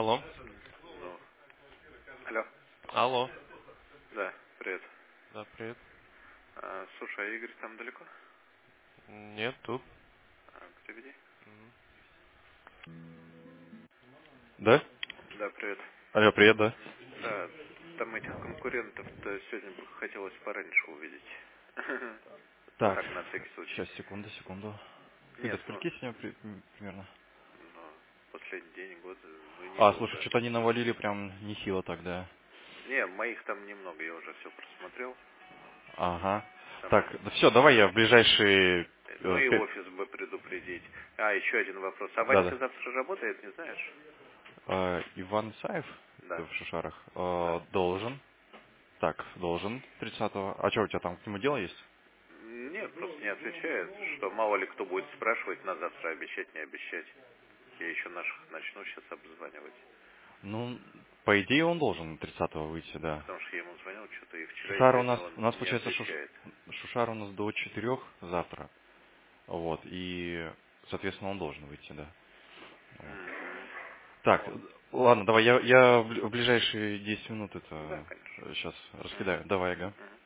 Алло. Ну, алло. Алло. Да, привет. Да, привет. Слушай, а Игорь там далеко? Нет, тут. Приведи. Да? Да, привет. Алло, привет, да? Да, там этих конкурентов-то сегодня бы хотелось пораньше увидеть. Ну Так, так, на всякий случай. сейчас, секунду. Ты до Нет, ну, скольки сегодня примерно? последний день, год, ну А, слушай, недолго. что-то они навалили прям нехило тогда. Не, моих там немного, я уже все просмотрел. Ага. Там, Так, да все, давай я в ближайшие... ну и офис бы предупредить. Еще один вопрос. А Ванька Да-да. завтра работает, не знаешь? Иван Исаев Да, в Шушарах да. должен. Так, должен 30-го. А что, у тебя там к нему дело есть? Нет, просто не отвечает, что мало ли кто будет спрашивать на завтра, обещать, не обещать. Я еще наших начну сейчас обзванивать. Ну, по идее, он должен 30-го выйти, да. Потому что я ему звонил что-то и вчера, и Шушар сегодня у нас он не получается, отвечает. Шушар у нас до 4 завтра. Вот, и, соответственно, он должен выйти, да. Вот. Мгм. Так, Вот. ладно, давай, я в ближайшие 10 минут Да, это конечно. сейчас Мгм. раскидаю. Давай, ага. Мгм.